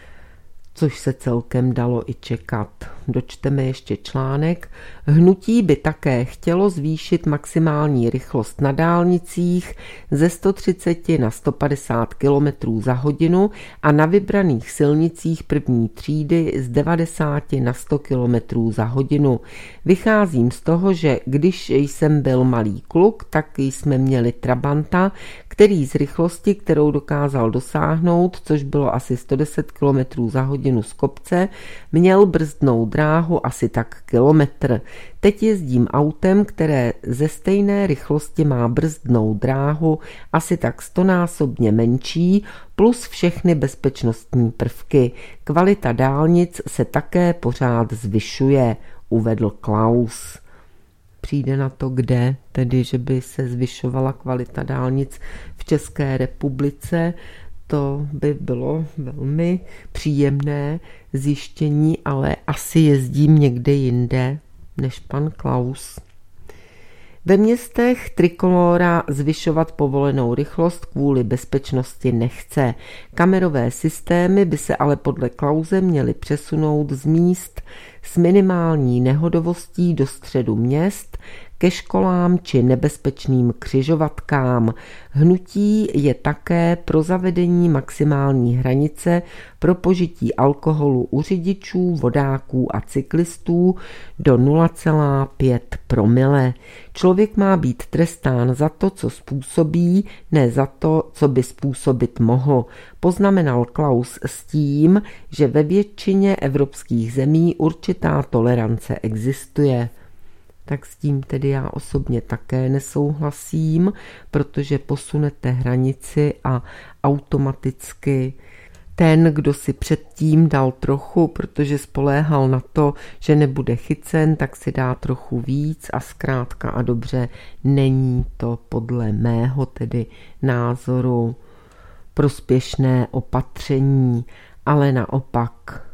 což se celkem dalo i čekat. Dočteme ještě článek. Hnutí by také chtělo zvýšit maximální rychlost na dálnicích ze sto třicet na sto padesát kilometrů za hodinu a na vybraných silnicích první třídy z devadesát na sto kilometrů za hodinu. Vycházím z toho, že když jsem byl malý kluk, tak jsme měli Trabanta, který z rychlosti, kterou dokázal dosáhnout, což bylo asi sto deset kilometrů za hodinu z kopce, měl brzdnou dráhu asi tak kilometr. Teď jezdím autem, které ze stejné rychlosti má brzdnou dráhu asi tak stonásobně menší, plus všechny bezpečnostní prvky. Kvalita dálnic se také pořád zvyšuje, uvedl Klaus. Přijde na to, kde, tedy že by se zvyšovala kvalita dálnic v České republice. To by bylo velmi příjemné zjištění, ale asi jezdím někde jinde než pan Klaus. Ve městech Trikolóra zvyšovat povolenou rychlost kvůli bezpečnosti nechce. Kamerové systémy by se ale podle Klause měly přesunout z míst s minimální nehodovostí do středu měst, ke školám či nebezpečným křižovatkám. Hnutí je také pro zavedení maximální hranice pro požití alkoholu u řidičů, vodáků a cyklistů do nula celá pět promile. Člověk má být trestán za to, co způsobí, ne za to, co by způsobit mohl, poznamenal Klaus s tím, že ve většině evropských zemí určitá tolerance existuje. Tak s tím tedy já osobně také nesouhlasím, protože posunete hranici a automaticky ten, kdo si předtím dal trochu, protože spoléhal na to, že nebude chycen, tak si dá trochu víc a zkrátka a dobře není to podle mého tedy názoru prospěšné opatření, ale naopak.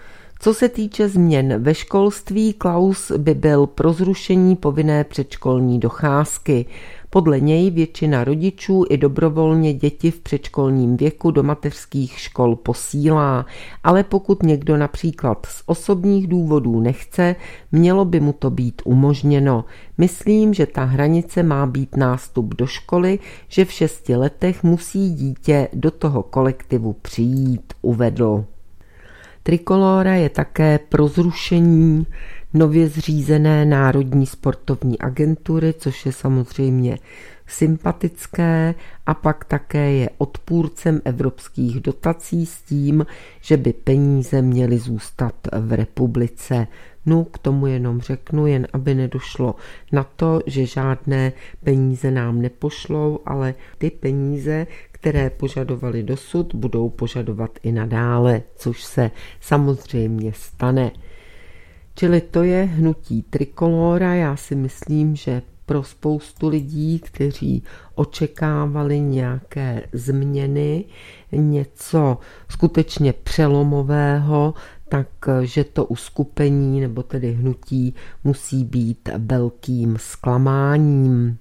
Co se týče změn ve školství, Klaus by byl pro zrušení povinné předškolní docházky. Podle něj většina rodičů i dobrovolně děti v předškolním věku do mateřských škol posílá, ale pokud někdo například z osobních důvodů nechce, mělo by mu to být umožněno. Myslím, že ta hranice má být nástup do školy, že v šesti letech musí dítě do toho kolektivu přijít, uvedl. Trikolóra je také pro zrušení nově zřízené Národní sportovní agentury, což je samozřejmě sympatické, a pak také je odpůrcem evropských dotací s tím, že by peníze měly zůstat v republice. No, k tomu jenom řeknu, jen aby nedošlo na to, že žádné peníze nám nepošlou, ale ty peníze, které požadovali dosud, budou požadovat i nadále, což se samozřejmě stane. Čili to je hnutí Trikolóra. Já si myslím, že pro spoustu lidí, kteří očekávali nějaké změny, něco skutečně přelomového, takže to uskupení nebo tedy hnutí musí být velkým zklamáním.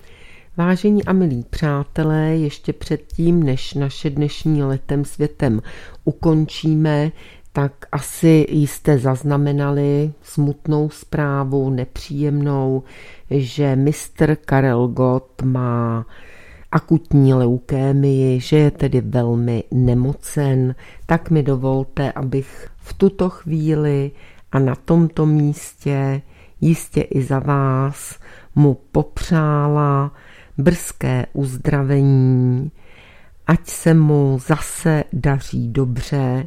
Vážení a milí přátelé, ještě předtím, než naše dnešní Letem světem ukončíme, tak asi jste zaznamenali smutnou zprávu, nepříjemnou, že mistr Karel Gott má akutní leukémii, že je tedy velmi nemocen. Tak mi dovolte, abych v tuto chvíli a na tomto místě jistě i za vás mu popřála brzké uzdravení, ať se mu zase daří dobře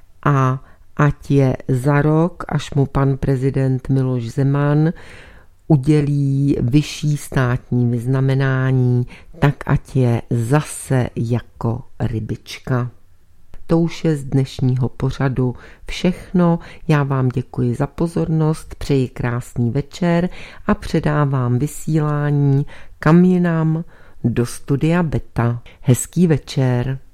a ať je za rok, až mu pan prezident Miloš Zeman udělí vyšší státní vyznamenání, tak ať je zase jako rybička. To už je z dnešního pořadu všechno. Já vám děkuji za pozornost, přeji krásný večer a předávám vysílání kam jinam do studia Beta. Hezký večer.